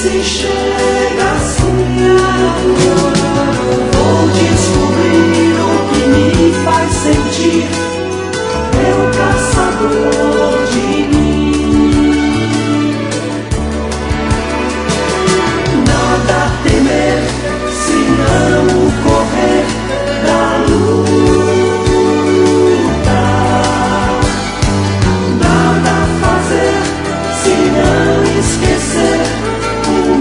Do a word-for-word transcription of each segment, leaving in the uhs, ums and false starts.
se chega assim. Vou descobrir o que me faz sentir, meu caçador de mim. Nada a temer, se não correr da luta. Nada a fazer, se não esquecer o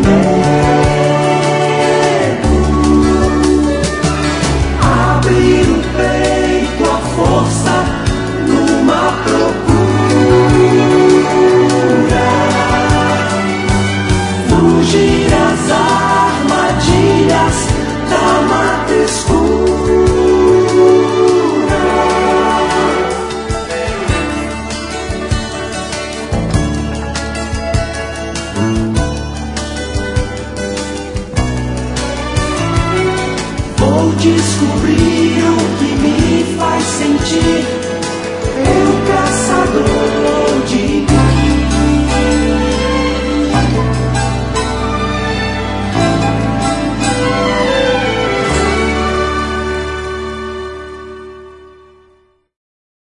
medo. Abrir o peito à força numa procura. Fugir às armadilhas da mata escura. Vou descobrir o que me faz sentir, eu caçador.